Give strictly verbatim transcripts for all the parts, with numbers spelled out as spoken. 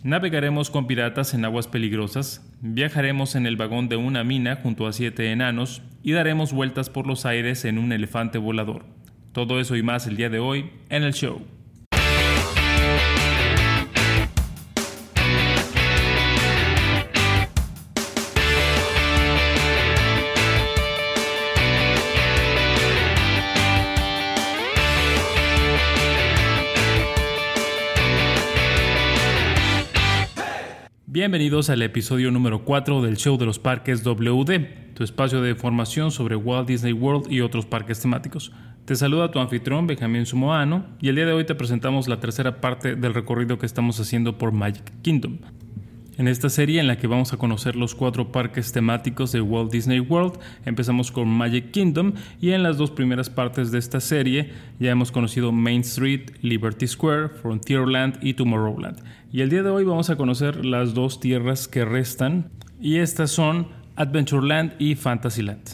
Navegaremos con piratas en aguas peligrosas, viajaremos en el vagón de una mina junto a siete enanos y daremos vueltas por los aires en un elefante volador. Todo eso y más el día de hoy en el show. Bienvenidos al episodio número cuatro del show de los parques W D, tu espacio de información sobre Walt Disney World y otros parques temáticos. Te saluda tu anfitrión Benjamín Sumoano y el día de hoy te presentamos la tercera parte del recorrido que estamos haciendo por Magic Kingdom. En esta serie en la que vamos a conocer los cuatro parques temáticos de Walt Disney World, empezamos con Magic Kingdom y en las dos primeras partes de esta serie ya hemos conocido Main Street, Liberty Square, Frontierland y Tomorrowland. Y el día de hoy vamos a conocer las dos tierras que restan y estas son Adventureland y Fantasyland.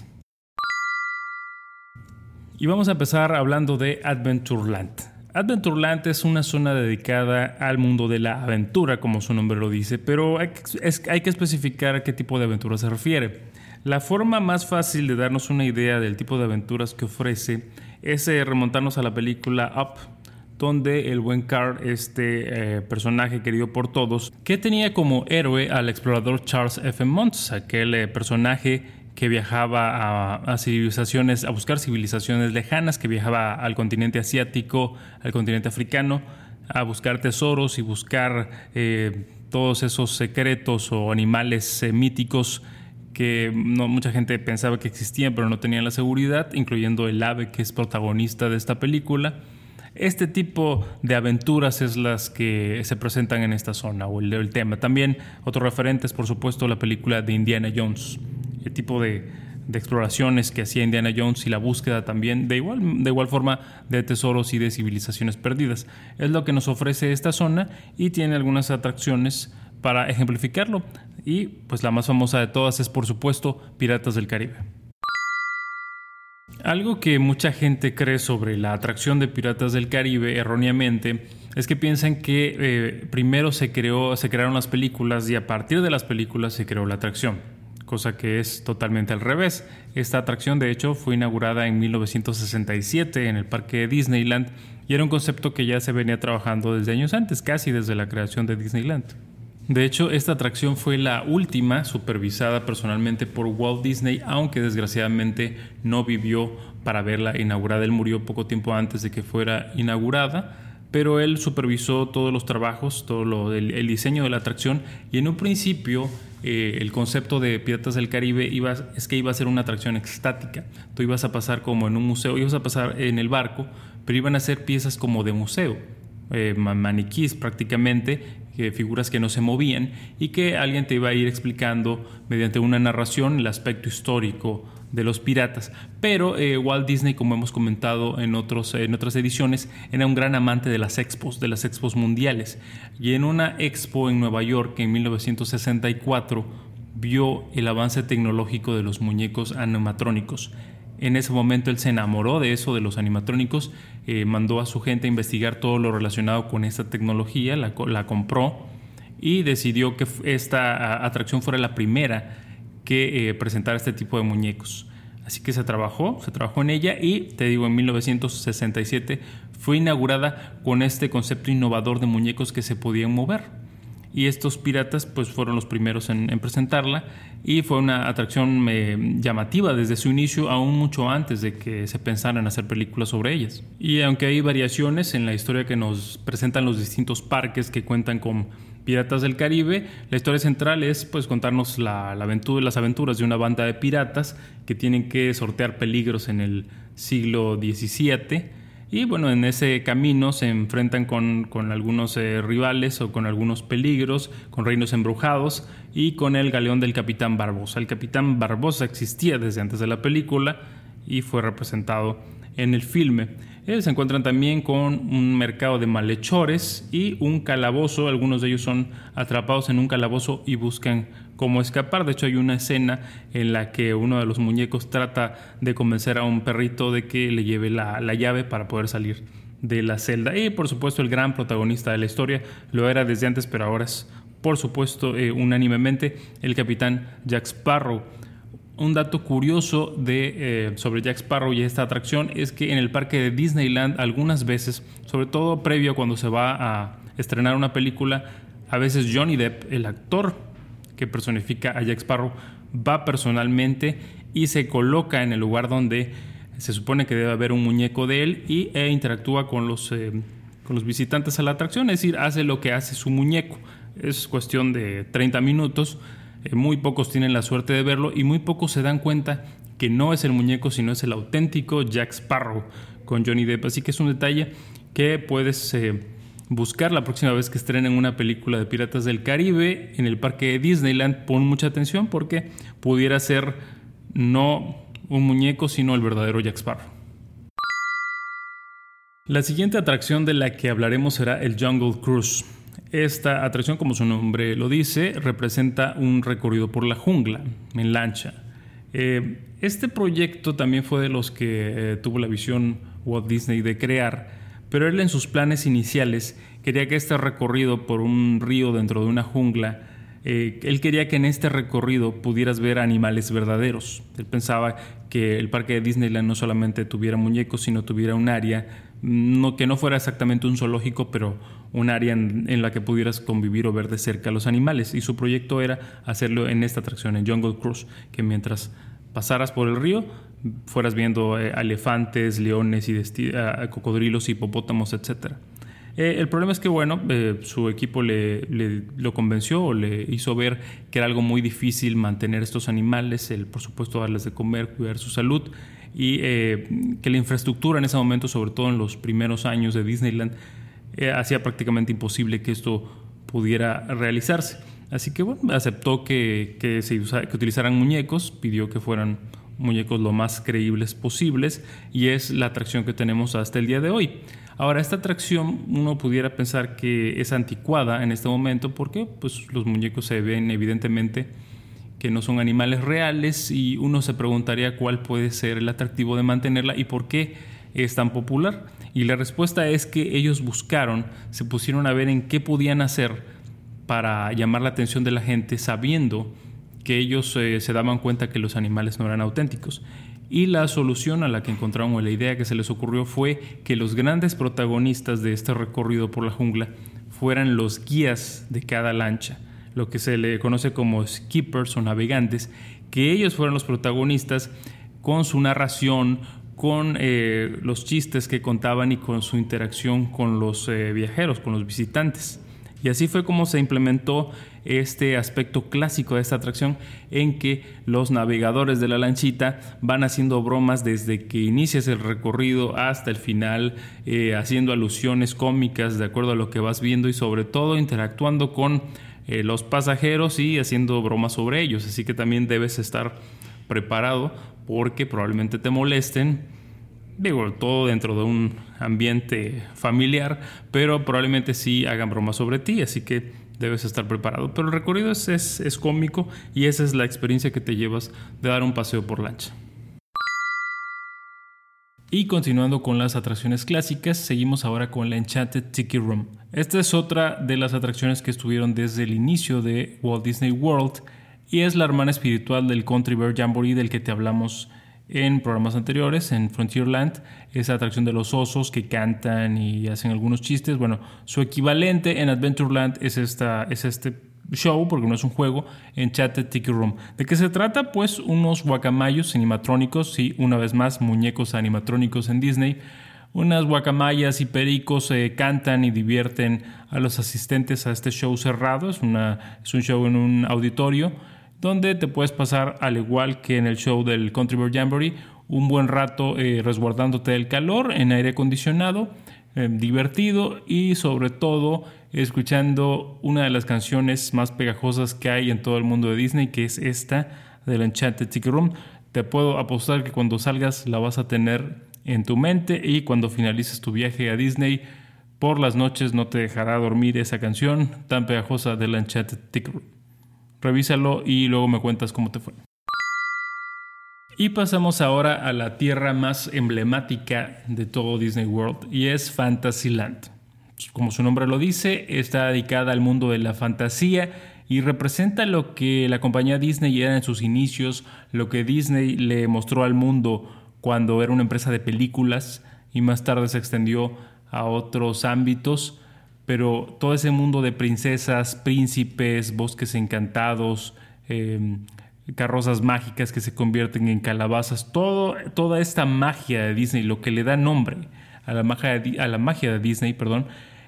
Y vamos a empezar hablando de Adventureland. Adventureland es una zona dedicada al mundo de la aventura, como su nombre lo dice, pero hay que, es, hay que especificar a qué tipo de aventura se refiere. La forma más fácil de darnos una idea del tipo de aventuras que ofrece es eh, remontarnos a la película Up, donde el buen Carl, este eh, personaje querido por todos, que tenía como héroe al explorador Charles F. Muntz, aquel eh, personaje que viajaba a, a civilizaciones, a buscar civilizaciones lejanas, que viajaba al continente asiático, al continente africano, a buscar tesoros y buscar eh, todos esos secretos o animales eh, míticos que no, mucha gente pensaba que existían, pero no tenían la seguridad, incluyendo el ave que es protagonista de esta película. Este tipo de aventuras es las que se presentan en esta zona, o el, el tema. También otros referentes, por supuesto, la película de Indiana Jones. El tipo de, de exploraciones que hacía Indiana Jones y la búsqueda también de igual, de igual forma de tesoros y de civilizaciones perdidas. Es lo que nos ofrece esta zona y tiene algunas atracciones para ejemplificarlo. Y pues la más famosa de todas es, por supuesto, Piratas del Caribe. Algo que mucha gente cree sobre la atracción de Piratas del Caribe erróneamente es que piensan que eh, primero se creó, se crearon las películas y a partir de las películas se creó la atracción, cosa que es totalmente al revés. Esta atracción de hecho fue inaugurada en mil novecientos sesenta y siete en el parque de Disneyland y era un concepto que ya se venía trabajando desde años antes, casi desde la creación de Disneyland. De hecho, esta atracción fue la última supervisada personalmente por Walt Disney, aunque desgraciadamente no vivió para verla inaugurada. Él murió poco tiempo antes de que fuera inaugurada, pero él supervisó todos los trabajos, todo lo, el, el diseño de la atracción y en un principio eh, el concepto de Piratas del Caribe iba, es que iba a ser una atracción estática. Tú ibas a pasar como en un museo, ibas a pasar en el barco, pero iban a ser piezas como de museo. Eh, maniquís prácticamente, eh, figuras que no se movían y que alguien te iba a ir explicando mediante una narración el aspecto histórico de los piratas. Pero eh, Walt Disney, como hemos comentado en, otros, en otras ediciones, era un gran amante de las expos, de las expos mundiales. Y en una expo en Nueva York en mil novecientos sesenta y cuatro vio el avance tecnológico de los muñecos animatrónicos. En ese momento él se enamoró de eso, de los animatrónicos, eh, mandó a su gente a investigar todo lo relacionado con esta tecnología, la, la compró y decidió que esta atracción fuera la primera que eh, presentara este tipo de muñecos. Así que se trabajó, se trabajó en ella y, te digo, en mil novecientos sesenta y siete fue inaugurada con este concepto innovador de muñecos que se podían mover. Y estos piratas pues fueron los primeros en, en presentarla y fue una atracción eh, llamativa desde su inicio, aún mucho antes de que se pensara en hacer películas sobre ellas. Y aunque hay variaciones en la historia que nos presentan los distintos parques que cuentan con Piratas del Caribe, la historia central es pues contarnos la, la aventura, las aventuras de una banda de piratas que tienen que sortear peligros en el siglo diecisiete. Y bueno, en ese camino se enfrentan con, con algunos eh, rivales o con algunos peligros, con reinos embrujados y con el galeón del Capitán Barbosa. El Capitán Barbosa existía desde antes de la película y fue representado en el filme. Eh, se encuentran también con un mercado de malhechores y un calabozo. Algunos de ellos son atrapados en un calabozo y buscan cómo escapar. De hecho, hay una escena en la que uno de los muñecos trata de convencer a un perrito de que le lleve la, la llave para poder salir de la celda. Y por supuesto el gran protagonista de la historia lo era desde antes, pero ahora es por supuesto, eh, unánimemente, el capitán Jack Sparrow. Un dato curioso de, eh, sobre Jack Sparrow y esta atracción es que en el parque de Disneyland algunas veces, sobre todo previo a cuando se va a estrenar una película, a veces Johnny Depp, el actor que personifica a Jack Sparrow, va personalmente y se coloca en el lugar donde se supone que debe haber un muñeco de él y, e interactúa con los, eh, con los visitantes a la atracción, es decir, hace lo que hace su muñeco. Es cuestión de treinta minutos. Eh, muy pocos tienen la suerte de verlo y muy pocos se dan cuenta que no es el muñeco, sino es el auténtico Jack Sparrow con Johnny Depp. Así que es un detalle que puedes eh, buscar la próxima vez que estrenen una película de Piratas del Caribe en el parque de Disneyland. Pon mucha atención porque pudiera ser no un muñeco, sino el verdadero Jack Sparrow. La siguiente atracción de la que hablaremos será el Jungle Cruise. Esta atracción, como su nombre lo dice, representa un recorrido por la jungla en lancha. Eh, este proyecto también fue de los que eh, tuvo la visión Walt Disney de crear, pero él en sus planes iniciales quería que este recorrido por un río dentro de una jungla, eh, él quería que en este recorrido pudieras ver animales verdaderos. Él pensaba que el parque de Disneyland no solamente tuviera muñecos, sino tuviera un área, no, que no fuera exactamente un zoológico, pero un área en, en la que pudieras convivir o ver de cerca a los animales. Y su proyecto era hacerlo en esta atracción, en Jungle Cruise, que mientras pasaras por el río fueras viendo eh, elefantes, leones, y desti- uh, cocodrilos, hipopótamos, etcétera. Eh, el problema es que, bueno, eh, su equipo le, le, lo convenció o le hizo ver que era algo muy difícil mantener estos animales, el, por supuesto darles de comer, cuidar su salud, y eh, que la infraestructura en ese momento, sobre todo en los primeros años de Disneyland, eh, hacía prácticamente imposible que esto pudiera realizarse. Así que, bueno, aceptó que, que, se usa, que utilizaran muñecos, pidió que fueran muñecos lo más creíbles posibles, y es la atracción que tenemos hasta el día de hoy. Ahora, esta atracción uno pudiera pensar que es anticuada en este momento porque pues, los muñecos se ven evidentemente que no son animales reales, y uno se preguntaría cuál puede ser el atractivo de mantenerla y por qué es tan popular. Y la respuesta es que ellos buscaron, se pusieron a ver en qué podían hacer para llamar la atención de la gente, sabiendo que ellos eh, se daban cuenta que los animales no eran auténticos. Y la solución a la que encontraron, o la idea que se les ocurrió, fue que los grandes protagonistas de este recorrido por la jungla fueran los guías de cada lancha, lo que se le conoce como skippers o navegantes, que ellos fueran los protagonistas con su narración, con eh, los chistes que contaban y con su interacción con los eh, viajeros, con los visitantes. Y así fue como se implementó este aspecto clásico de esta atracción, en que los navegadores de la lanchita van haciendo bromas desde que inicias el recorrido hasta el final, eh, haciendo alusiones cómicas de acuerdo a lo que vas viendo y sobre todo interactuando con eh, los pasajeros y haciendo bromas sobre ellos. Así que también debes estar preparado porque probablemente te molesten. Digo, todo dentro de un ambiente familiar, pero probablemente sí hagan bromas sobre ti, así que debes estar preparado. Pero el recorrido es, es, es cómico, y esa es la experiencia que te llevas de dar un paseo por lancha. Y continuando con las atracciones clásicas, seguimos ahora con la Enchanted Tiki Room. Esta es otra de las atracciones que estuvieron desde el inicio de Walt Disney World y es la hermana espiritual del Country Bear Jamboree del que te hablamos en programas anteriores, en Frontierland, esa atracción de los osos que cantan y hacen algunos chistes. Bueno, su equivalente en Adventureland es, esta, es este show, porque no es un juego, Enchanted Tiki Room. ¿De qué se trata? Pues unos guacamayos animatrónicos, y una vez más, muñecos animatrónicos en Disney. Unas guacamayas y pericos eh, cantan y divierten a los asistentes a este show cerrado. Es, una, es un show en un auditorio, donde te puedes pasar, al igual que en el show del Country Bear Jamboree, un buen rato eh, resguardándote del calor en aire acondicionado, eh, divertido y sobre todo escuchando una de las canciones más pegajosas que hay en todo el mundo de Disney, que es esta de la Enchanted Tiki Room. Te puedo apostar que cuando salgas la vas a tener en tu mente, y cuando finalices tu viaje a Disney por las noches no te dejará dormir esa canción tan pegajosa de la Enchanted Tiki Room. Revísalo y luego me cuentas cómo te fue. Y pasamos ahora a la tierra más emblemática de todo Disney World, y es Fantasyland. como su nombre lo dice, está dedicada al mundo de la fantasía y representa lo que la compañía Disney era en sus inicios, lo que Disney le mostró al mundo cuando era una empresa de películas y más tarde se extendió a otros ámbitos. Pero todo ese mundo de princesas, príncipes, bosques encantados, eh, carrozas mágicas que se convierten en calabazas, todo, toda esta magia de Disney, lo que le da nombre a la magia de, a la magia de Disney, perdón,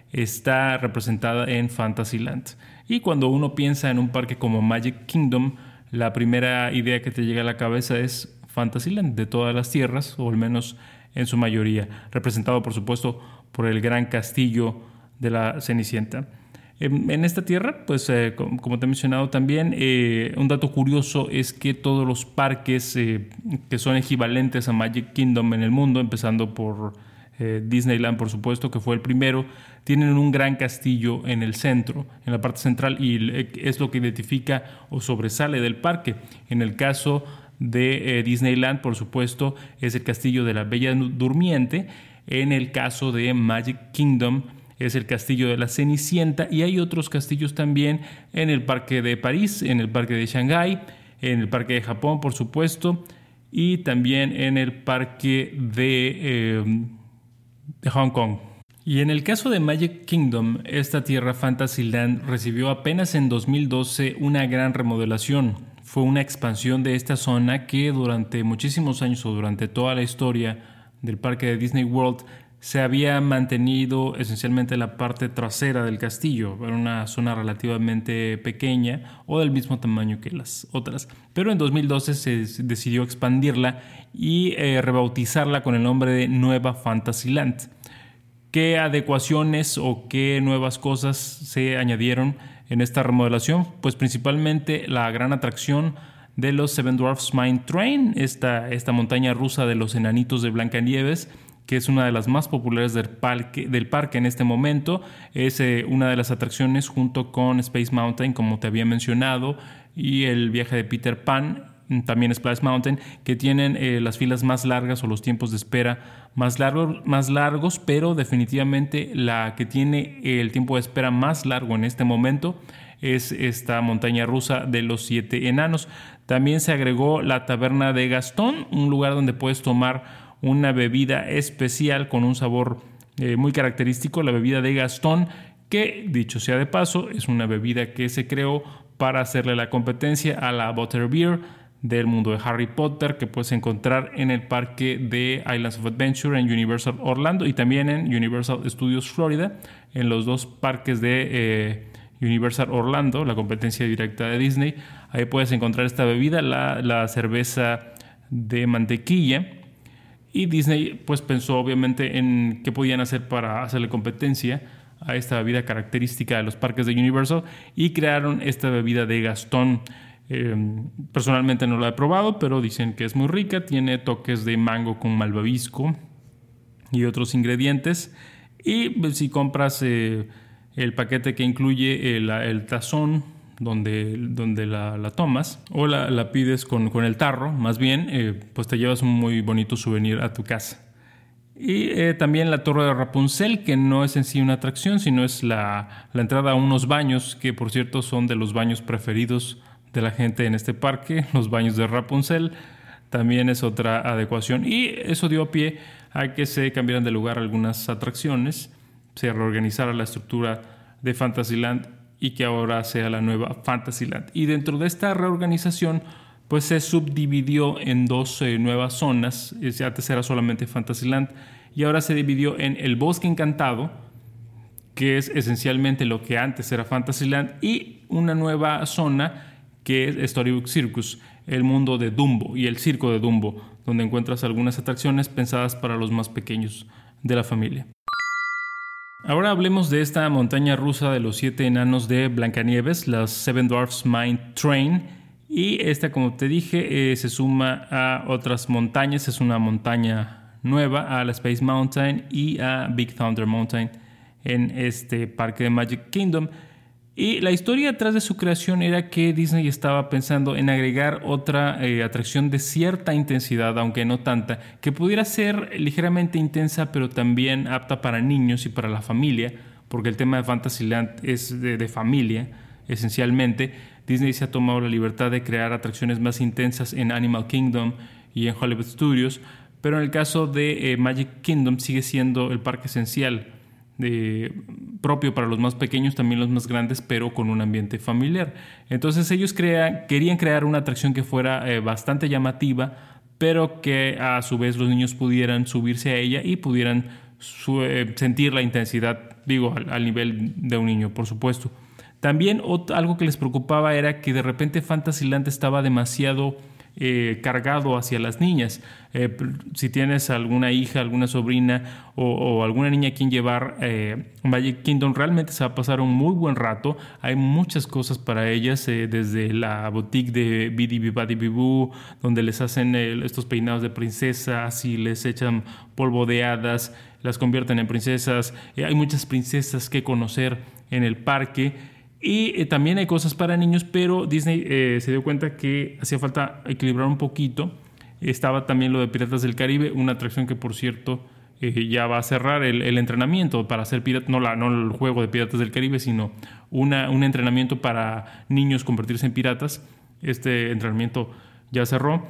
está representada en Fantasyland. Y cuando uno piensa en un parque como Magic Kingdom, la primera idea que te llega a la cabeza es Fantasyland, de todas las tierras, o al menos en su mayoría, representado por supuesto por el gran castillo de la Cenicienta. En, en esta tierra, pues eh, como, como te he mencionado también, eh, un dato curioso es que todos los parques eh, que son equivalentes a Magic Kingdom en el mundo, empezando por eh, Disneyland, por supuesto, que fue el primero, tienen un gran castillo en el centro, en la parte central, y es lo que identifica o sobresale del parque. En el caso de eh, Disneyland, por supuesto, es el castillo de la Bella Durmiente. En el caso de Magic Kingdom, es el castillo de la Cenicienta, y hay otros castillos también en el parque de París, en el parque de Shanghái, en el parque de Japón, por supuesto, y también en el parque de, eh, de Hong Kong. Y en el caso de Magic Kingdom, esta tierra Fantasyland recibió apenas en dos mil doce una gran remodelación. Fue una expansión de esta zona que durante muchísimos años o durante toda la historia del parque de Disney World se había mantenido esencialmente la parte trasera del castillo. Era una zona relativamente pequeña o del mismo tamaño que las otras. Pero en dos mil doce se decidió expandirla y eh, rebautizarla con el nombre de Nueva Fantasyland. ¿Qué adecuaciones o qué nuevas cosas se añadieron en esta remodelación? Pues principalmente la gran atracción de los Seven Dwarfs Mine Train, esta, esta montaña rusa de los enanitos de Blancanieves, que es una de las más populares del parque, del parque en este momento. Es eh, una de las atracciones junto con Space Mountain, como te había mencionado, y el viaje de Peter Pan, también Splash Mountain, que tienen eh, las filas más largas o los tiempos de espera más, largo, más largos, pero definitivamente la que tiene el tiempo de espera más largo en este momento es esta montaña rusa de los siete enanos. También se agregó la taberna de Gastón, un lugar donde puedes tomar una bebida especial con un sabor eh, muy característico, la bebida de Gastón, que dicho sea de paso es una bebida que se creó para hacerle la competencia a la Butterbeer del mundo de Harry Potter, que puedes encontrar en el parque de Islands of Adventure en Universal Orlando y también en Universal Studios Florida, en los dos parques de eh, Universal Orlando, la competencia directa de Disney. Ahí puedes encontrar esta bebida, la, la cerveza de mantequilla. Y Disney pues pensó obviamente en qué podían hacer para hacerle competencia a esta bebida característica de los parques de Universal y crearon esta bebida de Gastón. Eh, personalmente no la he probado, pero dicen que es muy rica, tiene toques de mango con malvavisco y otros ingredientes. Y pues, si compras eh, el paquete que incluye el, el tazón donde, donde la, la tomas o la, la pides con, con el tarro, más bien, eh, pues te llevas un muy bonito souvenir a tu casa. Y eh, también la Torre de Rapunzel, que no es en sí una atracción, sino es la, la entrada a unos baños, que por cierto son de los baños preferidos de la gente en este parque, los baños de Rapunzel. También es otra adecuación y eso dio pie a que se cambiaran de lugar algunas atracciones, se reorganizara la estructura de Fantasyland y que ahora sea la nueva Fantasyland. Y dentro de esta reorganización pues se subdividió en dos eh, nuevas zonas. Antes era solamente Fantasyland y ahora se dividió en el Bosque Encantado, que es esencialmente lo que antes era Fantasyland, y una nueva zona que es Storybook Circus, el mundo de Dumbo y el circo de Dumbo, donde encuentras algunas atracciones pensadas para los más pequeños de la familia. Ahora hablemos de esta montaña rusa de los siete enanos de Blancanieves, las Seven Dwarfs Mine Train. Y esta, como te dije, eh, se suma a otras montañas. Es una montaña nueva, a la Space Mountain y a Big Thunder Mountain en este parque de Magic Kingdom. Y la historia detrás de su creación era que Disney estaba pensando en agregar otra eh, atracción de cierta intensidad, aunque no tanta, que pudiera ser ligeramente intensa, pero también apta para niños y para la familia, porque el tema de Fantasyland es de, de familia, esencialmente. Disney se ha tomado la libertad de crear atracciones más intensas en Animal Kingdom y en Hollywood Studios, pero en el caso de eh, Magic Kingdom sigue siendo el parque esencial, de, propio para los más pequeños, también los más grandes, pero con un ambiente familiar. Entonces ellos crea, querían crear una atracción que fuera eh, bastante llamativa, pero que a su vez los niños pudieran subirse a ella y pudieran su, eh, sentir la intensidad, digo, al, al nivel de un niño, por supuesto. También otro, algo que les preocupaba era que de repente Fantasyland estaba demasiado eh, cargado hacia las niñas. Eh, si tienes alguna hija, alguna sobrina o, o alguna niña a quien llevar, eh, Magic Kingdom realmente se va a pasar un muy buen rato. Hay muchas cosas para ellas, eh, desde la boutique de Bidi Bibadi Bibu, donde les hacen eh, estos peinados de princesas y les echan polvo de hadas, las convierten en princesas. Eh, hay muchas princesas que conocer en el parque. Y eh, también hay cosas para niños, pero Disney eh, se dio cuenta que hacía falta equilibrar un poquito. Estaba también lo de Piratas del Caribe, una atracción que, por cierto, eh, ya va a cerrar el, el entrenamiento para hacer pirata, no, la, no el juego de Piratas del Caribe, sino una, un entrenamiento para niños convertirse en piratas. Este entrenamiento ya cerró,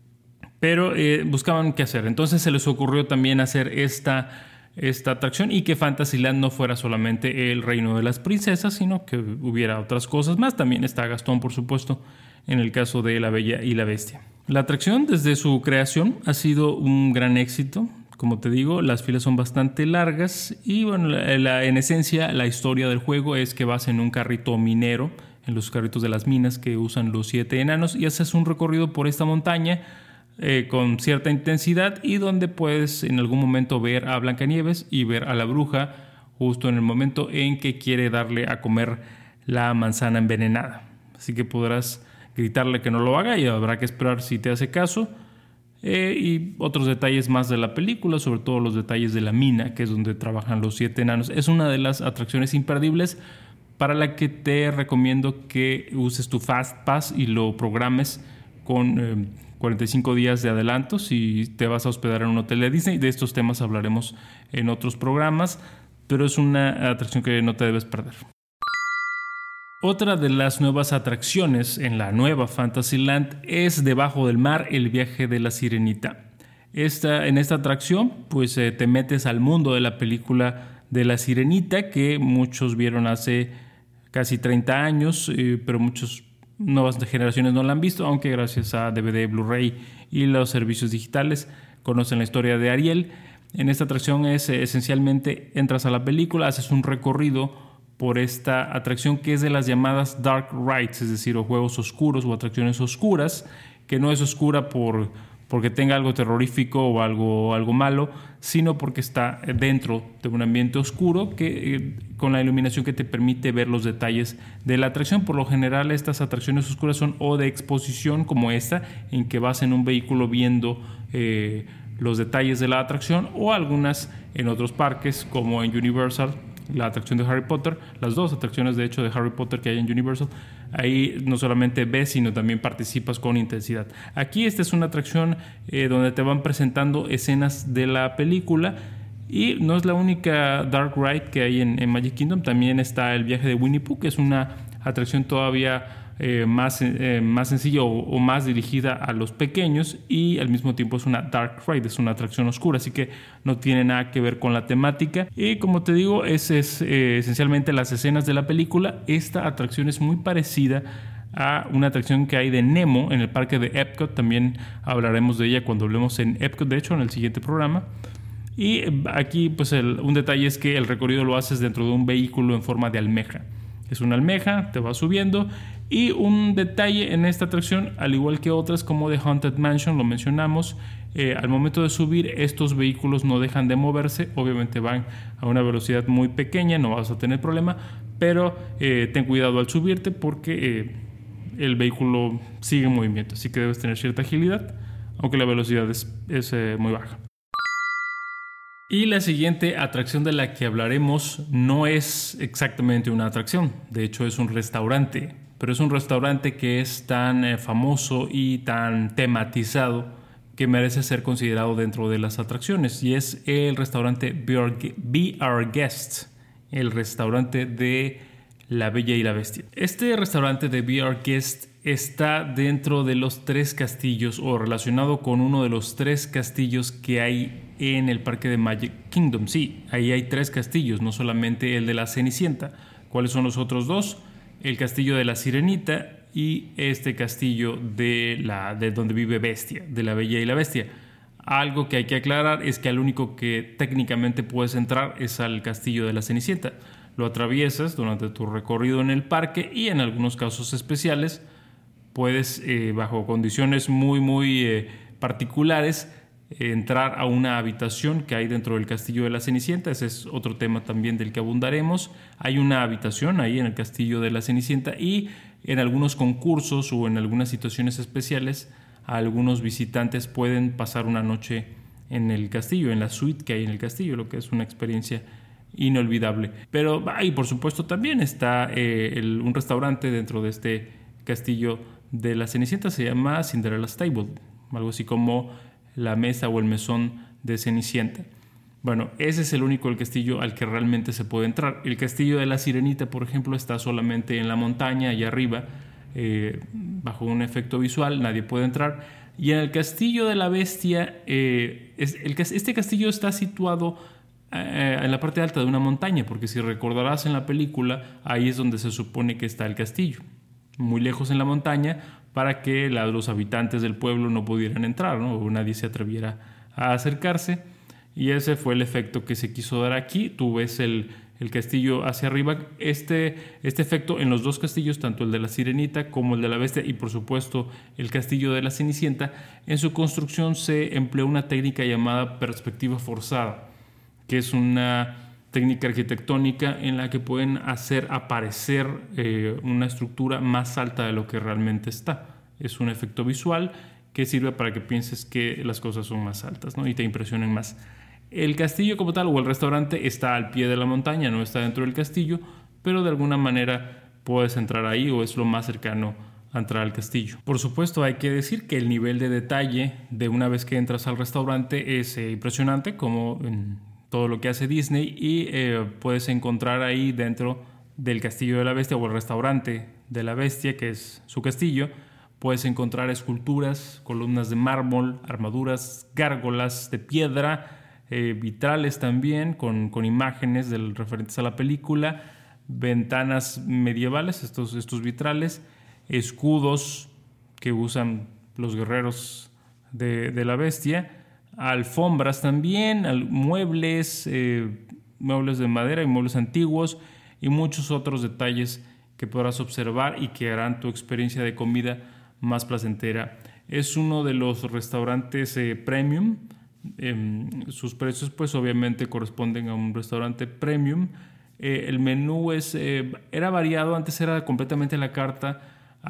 pero eh, buscaban qué hacer. Entonces se les ocurrió también hacer esta... esta atracción y que Fantasyland no fuera solamente el reino de las princesas, sino que hubiera otras cosas más. También está Gastón, por supuesto, en el caso de La Bella y la Bestia. La atracción desde su creación ha sido un gran éxito. Como te digo, las filas son bastante largas y bueno, la, la, en esencia la historia del juego es que vas en un carrito minero, en los carritos de las minas que usan los siete enanos, y haces un recorrido por esta montaña Eh, con cierta intensidad y donde puedes en algún momento ver a Blancanieves y ver a la bruja justo en el momento en que quiere darle a comer la manzana envenenada. Así que podrás gritarle que no lo haga y habrá que esperar si te hace caso. Eh, y otros detalles más de la película, sobre todo los detalles de la mina, que es donde trabajan los siete enanos. Es una de las atracciones imperdibles para la que te recomiendo que uses tu Fast Pass y lo programes con Eh, cuarenta y cinco días de adelanto si te vas a hospedar en un hotel de Disney. De estos temas hablaremos en otros programas, pero es una atracción que no te debes perder. Otra de las nuevas atracciones en la nueva Fantasyland es Debajo del Mar, el viaje de la Sirenita. Esta, en esta atracción pues eh, te metes al mundo de la película de la Sirenita, que muchos vieron hace casi treinta años, eh, pero muchos nuevas generaciones no la han visto, aunque gracias a D V D, Blu-ray y los servicios digitales conocen la historia de Ariel. En esta atracción es eh, esencialmente entras a la película, haces un recorrido por esta atracción que es de las llamadas dark rides, es decir, o juegos oscuros o atracciones oscuras, que no es oscura por porque tenga algo terrorífico o algo, algo malo, sino porque está dentro de un ambiente oscuro que, eh, con la iluminación que te permite ver los detalles de la atracción. Por lo general, estas atracciones oscuras son o de exposición, como esta, en que vas en un vehículo viendo eh, los detalles de la atracción, o algunas en otros parques, como en Universal, la atracción de Harry Potter, las dos atracciones de hecho de Harry Potter que hay en Universal. Ahí no solamente ves, sino también participas con intensidad. Aquí esta es una atracción eh, donde te van presentando escenas de la película, y no es la única dark ride que hay en, en Magic Kingdom. También está el viaje de Winnie Pooh, que es una atracción todavía eh, más, eh, más sencilla o, o más dirigida a los pequeños, y al mismo tiempo es una dark ride, es una atracción oscura, así que no tiene nada que ver con la temática. Y como te digo, es, es eh, esencialmente las escenas de la película. Esta atracción es muy parecida a una atracción que hay de Nemo en el parque de Epcot. También hablaremos de ella cuando hablemos en Epcot, de hecho en el siguiente programa. Y aquí pues el, un detalle es que el recorrido lo haces dentro de un vehículo en forma de almeja. Es una almeja, te vas subiendo. Y un detalle en esta atracción, al igual que otras como The Haunted Mansion, lo mencionamos, eh, al momento de subir estos vehículos no dejan de moverse. Obviamente van a una velocidad muy pequeña, no vas a tener problema, pero eh, ten cuidado al subirte porque eh, el vehículo sigue en movimiento, así que debes tener cierta agilidad, aunque la velocidad es, es eh, muy baja. Y la siguiente atracción de la que hablaremos no es exactamente una atracción, de hecho es un restaurante, pero es un restaurante que es tan eh, famoso y tan tematizado que merece ser considerado dentro de las atracciones, y es el restaurante Be Our, Be Our Guest. el restaurante de La Bella y la Bestia. Este restaurante de Be Our Guest está dentro de los tres castillos o relacionado con uno de los tres castillos que hay en el parque de Magic Kingdom. Sí, ahí hay tres castillos, no solamente el de la Cenicienta. ¿Cuáles son los otros dos? El castillo de la Sirenita y este castillo de, la, de donde vive Bestia, de La Bella y la Bestia. Algo que hay que aclarar es que al único que técnicamente puedes entrar es al castillo de la Cenicienta. Lo atraviesas durante tu recorrido en el parque y en algunos casos especiales puedes, eh, bajo condiciones muy muy eh, particulares, eh, entrar a una habitación que hay dentro del castillo de la Cenicienta. Ese es otro tema también del que abundaremos. Hay una habitación ahí en el castillo de la Cenicienta y en algunos concursos o en algunas situaciones especiales algunos visitantes pueden pasar una noche en el castillo, en la suite que hay en el castillo, lo que es una experiencia inolvidable. Pero ahí, por supuesto, también está eh, el, un restaurante dentro de este castillo de la Cenicienta, se llama Cinderella's Table, algo así como la mesa o el mesón de Cenicienta. Bueno, ese es el único el castillo al que realmente se puede entrar. El castillo de la Sirenita, por ejemplo, está solamente en la montaña, allá arriba, eh, bajo un efecto visual, nadie puede entrar. Y en el castillo de la Bestia, eh, es, el, este castillo está situado eh, en la parte alta de una montaña, porque si recordarás en la película, ahí es donde se supone que está el castillo, muy lejos en la montaña, para que la, los habitantes del pueblo no pudieran entrar, ¿no? O nadie se atreviera a acercarse. Y ese fue el efecto que se quiso dar aquí. Tú ves el, el castillo hacia arriba. Este, este efecto en los dos castillos, tanto el de la Sirenita como el de la Bestia y por supuesto el castillo de la Cenicienta, en su construcción se empleó una técnica llamada perspectiva forzada, que es una técnica arquitectónica en la que pueden hacer aparecer eh, una estructura más alta de lo que realmente está. Es un efecto visual que sirve para que pienses que las cosas son más altas, ¿no? Y te impresionen más. El castillo como tal o el restaurante está al pie de la montaña, no está dentro del castillo, pero de alguna manera puedes entrar ahí o es lo más cercano a entrar al castillo. Por supuesto, hay que decir que el nivel de detalle de una vez que entras al restaurante es eh, impresionante, como en todo lo que hace Disney, y eh, puedes encontrar ahí dentro del castillo de la Bestia o el restaurante de la Bestia, que es su castillo, puedes encontrar esculturas, columnas de mármol, armaduras, gárgolas de piedra, eh, vitrales también con, con imágenes del, referentes a la película, ventanas medievales, estos, estos vitrales, escudos que usan los guerreros de, de la Bestia, alfombras también, muebles, eh, muebles de madera y muebles antiguos y muchos otros detalles que podrás observar y que harán tu experiencia de comida más placentera. Es uno de los restaurantes eh, premium. Eh, sus precios pues obviamente corresponden a un restaurante premium. Eh, el menú es, eh, era variado, antes era completamente a la carta.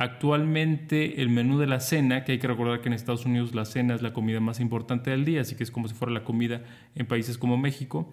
Actualmente el menú de la cena, que hay que recordar que en Estados Unidos la cena es la comida más importante del día, así que es como si fuera la comida en países como México.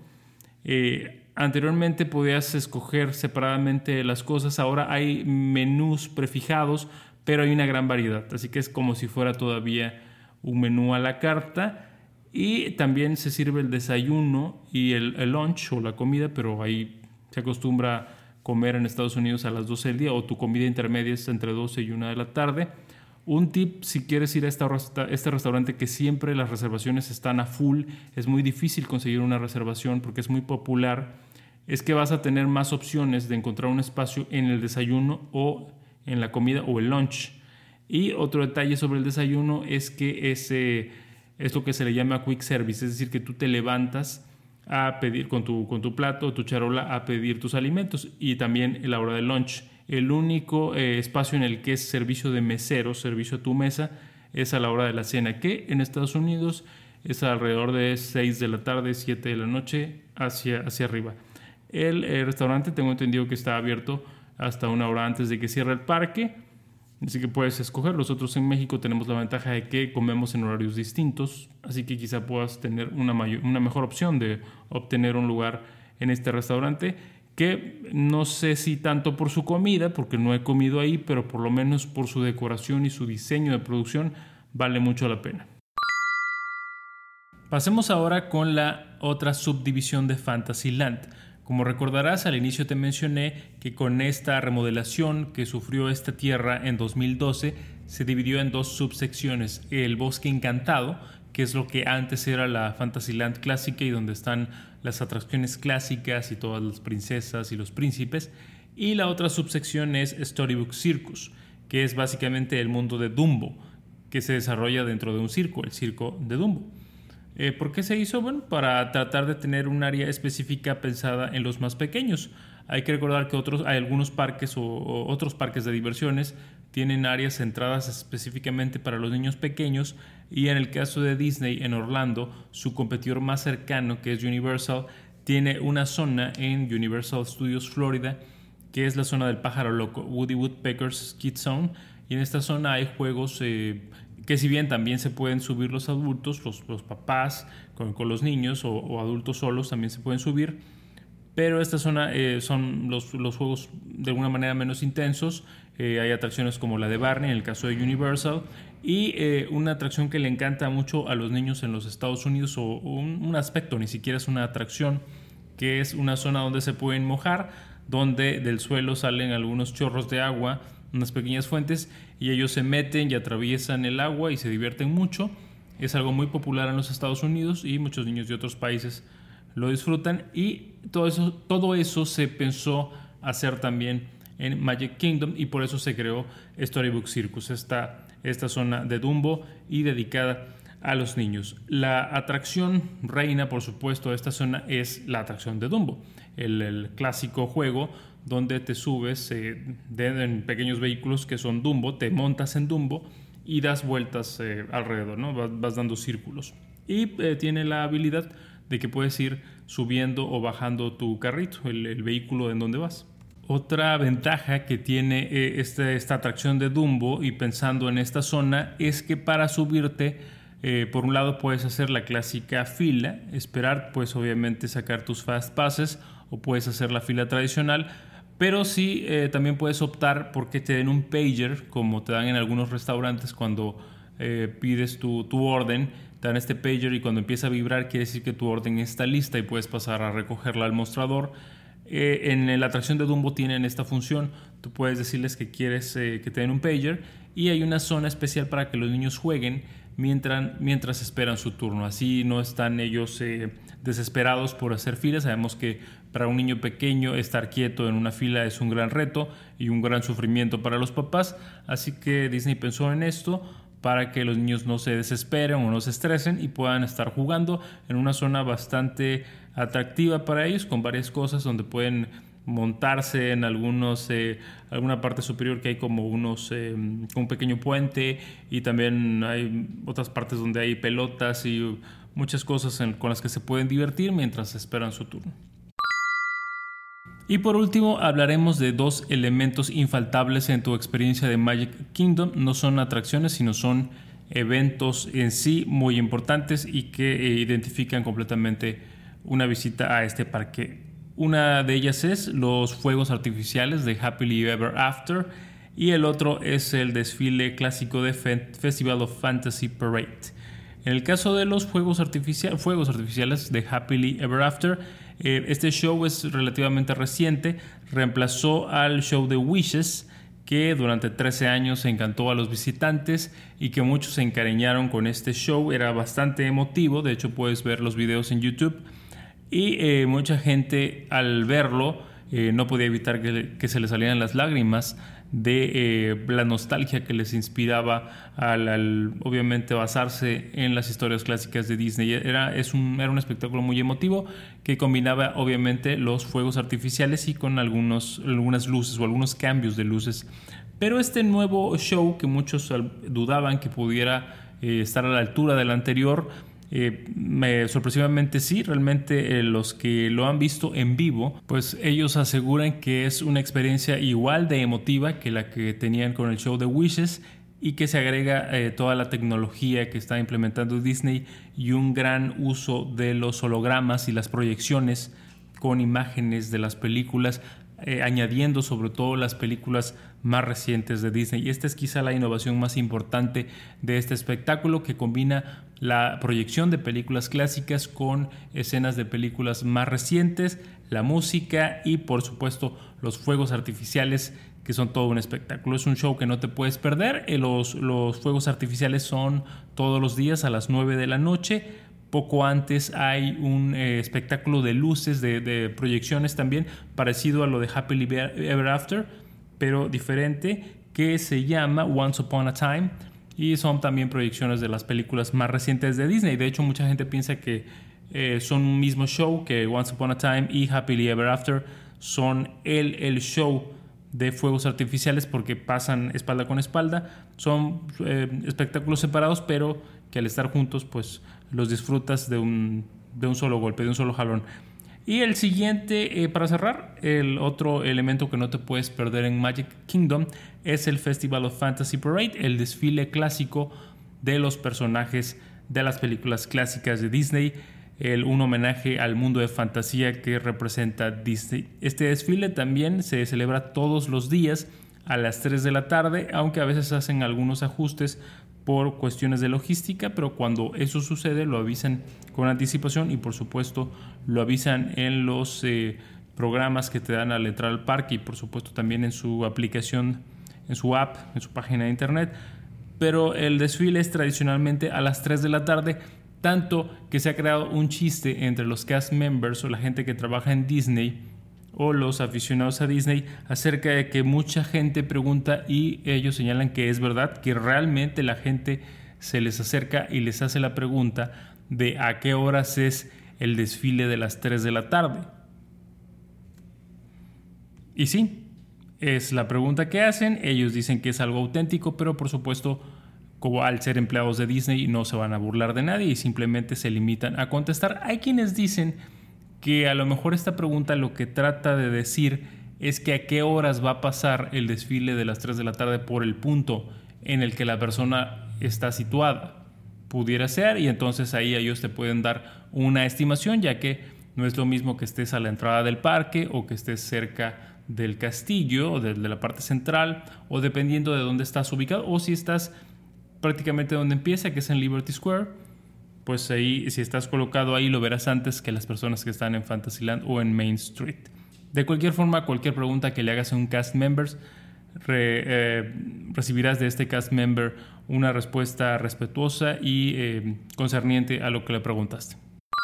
Eh, anteriormente podías escoger separadamente las cosas, ahora hay menús prefijados, pero hay una gran variedad, así que es como si fuera todavía un menú a la carta. Y también se sirve el desayuno y el, el lunch o la comida, pero ahí se acostumbra comer en Estados Unidos a las doce del día, o tu comida intermedia es entre doce y una de la tarde. Un tip, si quieres ir a esta, este restaurante, que siempre las reservaciones están a full, es muy difícil conseguir una reservación porque es muy popular, es que vas a tener más opciones de encontrar un espacio en el desayuno o en la comida o el lunch. Y otro detalle sobre el desayuno es que ese, es lo que se le llama quick service, es decir, que tú te levantas a pedir con tu, con tu plato o tu charola a pedir tus alimentos, y también en la hora del lunch. El único eh, espacio en el que es servicio de mesero, servicio a tu mesa, es a la hora de la cena, que en Estados Unidos es alrededor de seis de la tarde, siete de la noche hacia, hacia arriba. El, el restaurante tengo entendido que está abierto hasta una hora antes de que cierre el parque, así que puedes escoger. Nosotros en México tenemos la ventaja de que comemos en horarios distintos, así que quizá puedas tener una, mayor, una mejor opción de obtener un lugar en este restaurante, que no sé si tanto por su comida, porque no he comido ahí, pero por lo menos por su decoración y su diseño de producción vale mucho la pena. Pasemos ahora con la otra subdivisión de Fantasyland. Como recordarás, al inicio te mencioné que con esta remodelación que sufrió esta tierra en dos mil doce se dividió en dos subsecciones: el Bosque Encantado, que es lo que antes era la Fantasyland clásica y donde están las atracciones clásicas y todas las princesas y los príncipes, y la otra subsección es Storybook Circus, que es básicamente el mundo de Dumbo, que se desarrolla dentro de un circo, el circo de Dumbo. Eh, ¿Por qué se hizo? Bueno, para tratar de tener un área específica pensada en los más pequeños. Hay que recordar que otros, hay algunos parques o, o otros parques de diversiones tienen áreas centradas específicamente para los niños pequeños, y en el caso de Disney en Orlando, su competidor más cercano, que es Universal, tiene una zona en Universal Studios Florida, que es la zona del pájaro loco, Woody Woodpecker's Kid Zone, y en esta zona hay juegos eh, que si bien también se pueden subir los adultos, los, los papás con, con los niños o, o adultos solos también se pueden subir, pero esta zona eh, son los, los juegos de alguna manera menos intensos. Eh, hay atracciones como la de Barney en el caso de Universal, y eh, una atracción que le encanta mucho a los niños en los Estados Unidos, o, o un, un aspecto, ni siquiera es una atracción, que es una zona donde se pueden mojar, donde del suelo salen algunos chorros de agua, unas pequeñas fuentes, y ellos se meten y atraviesan el agua y se divierten mucho. Es algo muy popular en los Estados Unidos y muchos niños de otros países lo disfrutan, y todo eso, todo eso se pensó hacer también en Magic Kingdom, y por eso se creó Storybook Circus, esta, esta zona de Dumbo y dedicada a los niños. La atracción reina, por supuesto, de esta zona es la atracción de Dumbo, el, el clásico juego donde te subes eh, de, en pequeños vehículos que son Dumbo, te montas en Dumbo y das vueltas eh, alrededor, ¿no? Vas, vas dando círculos. Y eh, tiene la habilidad de que puedes ir subiendo o bajando tu carrito, el, el vehículo en donde vas. Otra ventaja que tiene eh, este, esta atracción de Dumbo, y pensando en esta zona, es que para subirte, eh, por un lado puedes hacer la clásica fila, esperar, pues obviamente sacar tus fast passes, o puedes hacer la fila tradicional, pero sí eh, también puedes optar porque te den un pager, como te dan en algunos restaurantes cuando eh, pides tu, tu orden. Te dan este pager y cuando empieza a vibrar quiere decir que tu orden está lista y puedes pasar a recogerla al mostrador. Eh, en la atracción de Dumbo tienen esta función. Tú puedes decirles que quieres eh, que te den un pager, y hay una zona especial para que los niños jueguen mientras, mientras esperan su turno. Así no están ellos eh, desesperados por hacer filas. Sabemos que para un niño pequeño estar quieto en una fila es un gran reto y un gran sufrimiento para los papás. Así que Disney pensó en esto para que los niños no se desesperen o no se estresen y puedan estar jugando en una zona bastante atractiva para ellos, con varias cosas donde pueden montarse en algunos eh, alguna parte superior que hay como unos eh, un pequeño puente, y también hay otras partes donde hay pelotas y muchas cosas en, con las que se pueden divertir mientras esperan su turno. Y por último hablaremos de dos elementos infaltables en tu experiencia de Magic Kingdom. No son atracciones, sino son eventos en sí muy importantes y que eh, identifican completamente una visita a este parque. Una de ellas es los fuegos artificiales de Happily Ever After, y el otro es el desfile clásico de Festival of Fantasy Parade. En el caso de los fuegos, artificial, fuegos artificiales de Happily Ever After, eh, este show es relativamente reciente. Reemplazó al show de Wishes, que durante trece años encantó a los visitantes y que muchos se encariñaron con este show. Era bastante emotivo, de hecho puedes ver los videos en YouTube, y eh, mucha gente al verlo eh, no podía evitar que, que se les salieran las lágrimas de eh, la nostalgia que les inspiraba al, al obviamente basarse en las historias clásicas de Disney. Era, es un, era un espectáculo muy emotivo que combinaba obviamente los fuegos artificiales y con algunos, algunas luces o algunos cambios de luces. Pero este nuevo show, que muchos dudaban que pudiera eh, estar a la altura del anterior, Eh, me, sorpresivamente sí, realmente eh, los que lo han visto en vivo, pues ellos aseguran que es una experiencia igual de emotiva que la que tenían con el show de Wishes, y que se agrega eh, toda la tecnología que está implementando Disney y un gran uso de los hologramas y las proyecciones con imágenes de las películas, eh, añadiendo sobre todo las películas más recientes de Disney. Y esta es quizá la innovación más importante de este espectáculo, que combina la proyección de películas clásicas con escenas de películas más recientes. la música y por supuesto los fuegos artificiales, que son todo un espectáculo. Es un show que no te puedes perder. Los, los fuegos artificiales son todos los días a las nueve de la noche. Poco antes hay un eh, espectáculo de luces, de, de proyecciones también, parecido a lo de Happily Ever After, pero diferente, que se llama Once Upon a Time, y son también proyecciones de las películas más recientes de Disney. De hecho, mucha gente piensa que eh, son un mismo show, que Once Upon a Time y Happily Ever After son el, el show de fuegos artificiales, porque pasan espalda con espalda. Son eh, espectáculos separados, pero que al estar juntos pues los disfrutas de un, de un solo golpe, de un solo jalón. Y el siguiente, eh, para cerrar, el otro elemento que no te puedes perder en Magic Kingdom es el Festival of Fantasy Parade, el desfile clásico de los personajes de las películas clásicas de Disney, el, un homenaje al mundo de fantasía que representa Disney. Este desfile también se celebra todos los días a las tres de la tarde, aunque a veces hacen algunos ajustes por cuestiones de logística, pero cuando eso sucede lo avisan con anticipación y por supuesto lo avisan en los eh, programas que te dan al entrar al parque y por supuesto también en su aplicación, en su app, en su página de internet. Pero el desfile es tradicionalmente a las tres de la tarde, tanto que se ha creado un chiste entre los cast members o la gente que trabaja en Disney o los aficionados a Disney acerca de que mucha gente pregunta y ellos señalan que es verdad, que realmente la gente se les acerca y les hace la pregunta de a qué horas es el desfile de las tres de la tarde. Y sí, es la pregunta que hacen. Ellos dicen que es algo auténtico, pero por supuesto, como al ser empleados de Disney, no se van a burlar de nadie y simplemente se limitan a contestar. Hay quienes dicen que a lo mejor esta pregunta lo que trata de decir es que a qué horas va a pasar el desfile de las tres de la tarde por el punto en el que la persona está situada. Pudiera ser, y entonces ahí ellos te pueden dar una estimación, ya que no es lo mismo que estés a la entrada del parque o que estés cerca del castillo o de, de la parte central, o dependiendo de dónde estás ubicado, o si estás prácticamente donde empieza, que es en Liberty Square, pues ahí, si estás colocado ahí, lo verás antes que las personas que están en Fantasyland o en Main Street. De cualquier forma, cualquier pregunta que le hagas a un cast members, re, eh, recibirás de este cast member una respuesta respetuosa y eh, concerniente a lo que le preguntaste.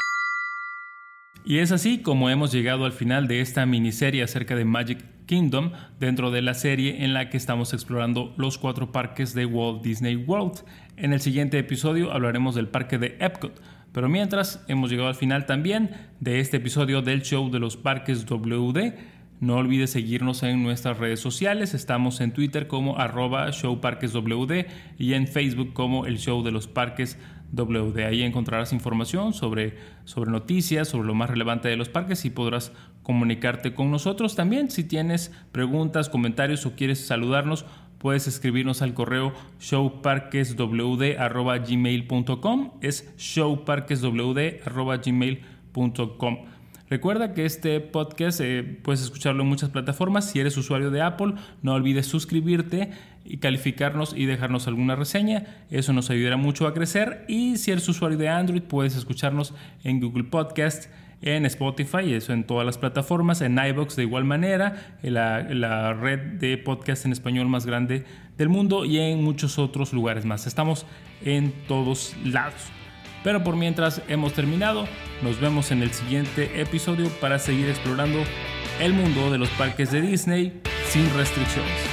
Y es así como hemos llegado al final de esta miniserie acerca de Magic Kingdom, dentro de la serie en la que estamos explorando los cuatro parques de Walt Disney World. En el siguiente episodio hablaremos del parque de Epcot, pero mientras hemos llegado al final también de este episodio del show de los parques W D. No olvides seguirnos en nuestras redes sociales. Estamos en Twitter como arroba showparqueswd y en Facebook como el show de los parques W D. Ahí encontrarás información sobre, sobre noticias, sobre lo más relevante de los parques y podrás comunicarte con nosotros. También si tienes preguntas, comentarios o quieres saludarnos, puedes escribirnos al correo showparqueswd arroba gmail punto com. Es showparqueswd arroba gmail punto com. Recuerda que este podcast eh, puedes escucharlo en muchas plataformas. Si eres usuario de Apple, no olvides suscribirte y calificarnos y dejarnos alguna reseña. Eso nos ayudará mucho a crecer. Y si eres usuario de Android, puedes escucharnos en Google Podcast, en Spotify, eso en todas las plataformas, en iVoox de igual manera, en la, en la red de podcast en español más grande del mundo y en muchos otros lugares más. Estamos en todos lados. Pero por mientras hemos terminado, nos vemos en el siguiente episodio para seguir explorando el mundo de los parques de Disney sin restricciones.